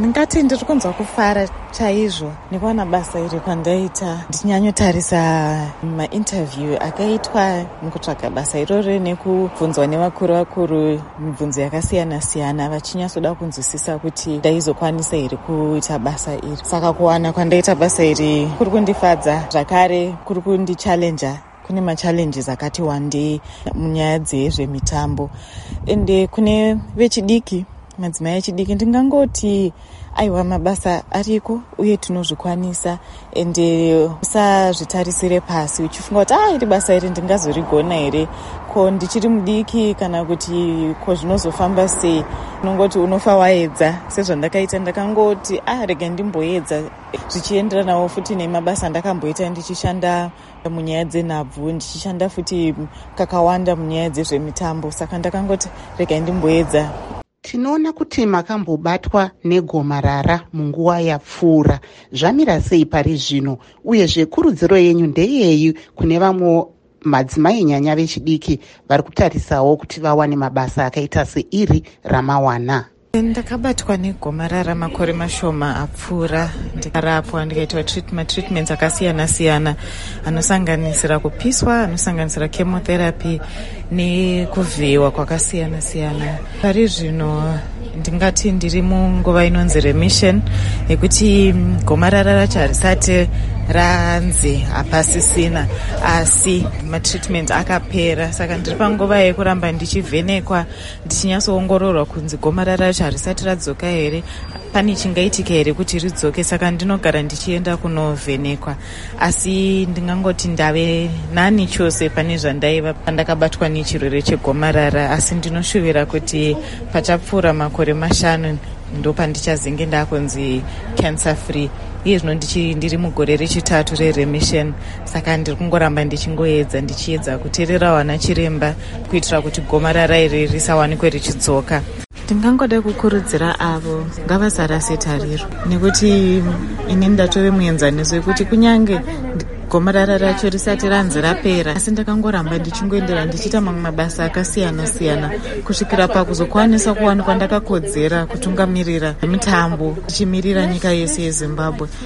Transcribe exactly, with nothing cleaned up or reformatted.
Ndingati ndiri kunzwa kufara chaizvo nekuwana basa iri kwandaita ndichinyanyotarisa mainterview akaitwa mukutsvaga basa iroro nekubvunzwa nevakuru vakuru mibvunzo yakasiyana siyana vachinyatsoda kunzwisisa kuti ndaizokwanisa here kuita basa iri. Saka kuwana kwandaita basa iri kuri kundifadza, zvakare kuri kundichallenja. Kune machallenges akati wandei munyaya dzezvemitambo, ende kune vechidiki, madzimai echidiki, ndingangoti aiwa mabasa ariko uye tinozvikwanisa, ende usazvitarisire pasi uchifunga kuti ah iri basa iri ndingazorigona here, ko ndichiri mudiki kana kuti ko zvinozofamba sei. Unongoti unofa waedza, sezvandakaita ndakangoti ah rega ndimboedza, zvichienderanawo futi nemabasa ndakamboita ndichishanda munyaya dzenhabvu, ndichishanda futi kakawanda munyaya dzezvemitambo, saka ndakangoti rega ndimboedza. Tinoona kuti makambobatwa negomarara munguva yapfuura. Zvamira sei pari zvino, uyezve kurudziro yenyu ndeyei kune vamwe madzimai nyanya vechidiki vari kutarisawo kuti vawane mabasa akaita seiri ramawana? Ndakabatwa negomarara makore mashoma apfuura, ndikarapwa ndikaitwa treatments akasiyana siyana anosanganisira kupiswa, anosanganisira chemotherapy nekuvhiyiwa kwakasiyana siyana. Pari zvino ndingati ndiri munguva inonzi remission, yekuti gomarara racho harisati ranzi hapasisina, asi matreatment akapera. Saka ndiri panguva yekuramba ndichivhenekwa, ndichinyatsoongororwa kunzi gomarara racho harisati radzoka here, pane chingaitika here kuti ridzoke. Saka ndinogara ndichienda kunovhenekwa, asi ndingangoti ndave nani chose pane zvandaiva pandakabatwa nechirwere chegomarara, asi ndinoshuvira kuti pachapfuura makore mashanu ndopandichazenge ndakunzi cancer free. Iye zvino ndiri mugore rechitatu reremission, saka ndiri kungoramba ndichingoedza ndichiedza kuteerera wana chiremba kuitira kuti gomarara iri risawanikwe richidzoka. Ndingangoda kukurudzira avo ngavasarase tariro, nekuti ini ndatove muenzaniso wekuti kunyange gomarara racho risati ranzi rapera, asi ndakangoramba ndichingoendera ndichiita mamwe mabasa akasiyana siyana kusvikira pakuzokwanisa kuwanikwa ndakakodzera kutungamirira mitambo ndichimirira nyika yese yeZimbabwe.